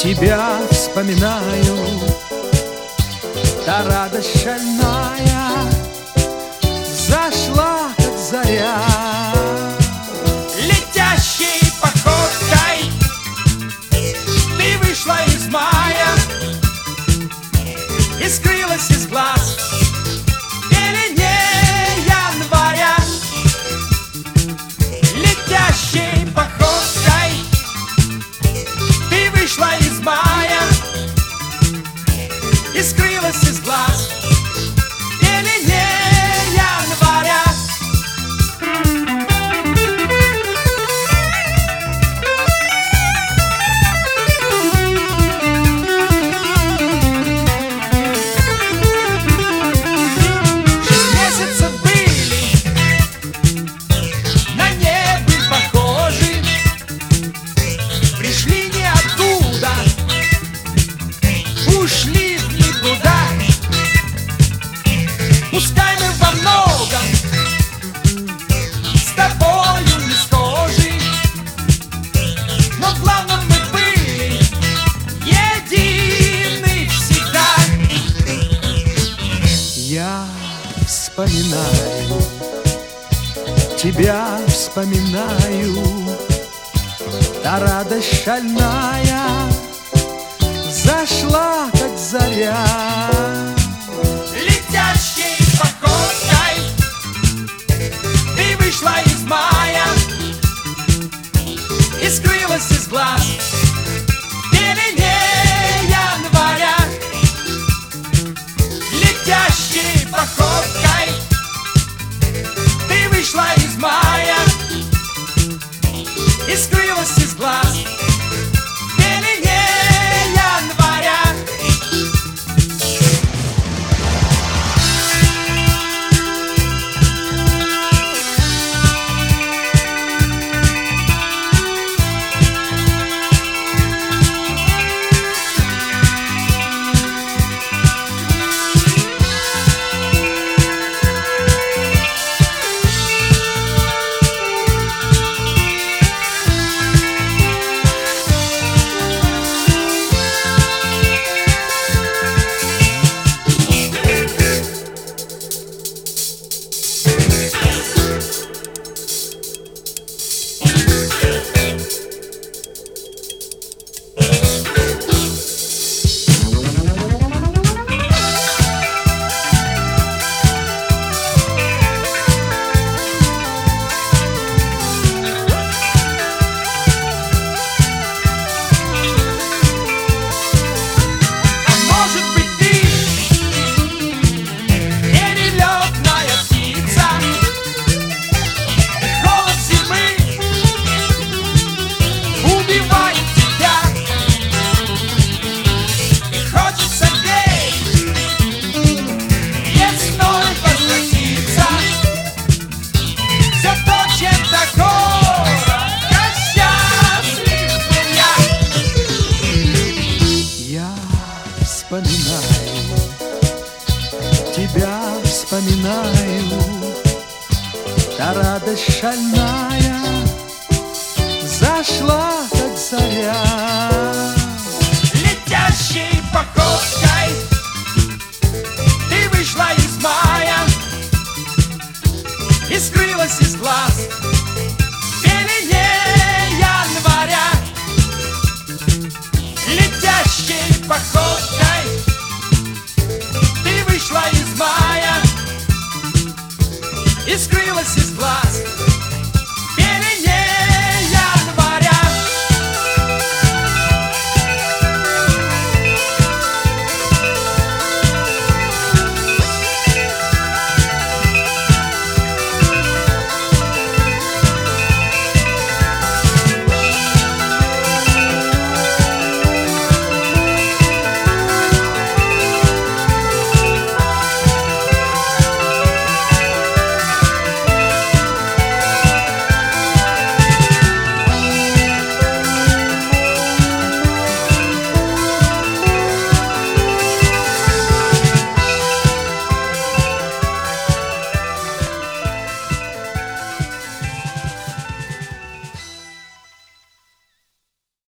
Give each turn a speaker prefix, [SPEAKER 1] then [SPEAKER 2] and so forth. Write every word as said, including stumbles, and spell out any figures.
[SPEAKER 1] Тебя вспоминаю, та радость шальная зашла, как заря.
[SPEAKER 2] Летящей походкой ты вышла из мая и скрылась из глаз в пелене января. Летящей походкой ты вышла из мая и скрылась из глаз в пелене января. Шесть месяцев были на небе похожи, пришли не оттуда, ушли в никуда. Пускай мы во многом с тобою не схожи, но в главном мы были едины всегда.
[SPEAKER 1] Я вспоминаю, тебя вспоминаю, та радость шальная зашла, как заря.
[SPEAKER 2] Летящей походкой ты вышла из мая и скрылась из глаз в пелене января. Летящей походкой ты вышла из мая и скрылась из глаз в пелене января.
[SPEAKER 1] Вспоминаю, тебя вспоминаю, та радость шальная зашла, как заря.
[SPEAKER 2] Летящей походкой ты вышла из мая и скрылась из глаз в пелене января. Летящей походкой ты вышла из мая и скрылась из глаз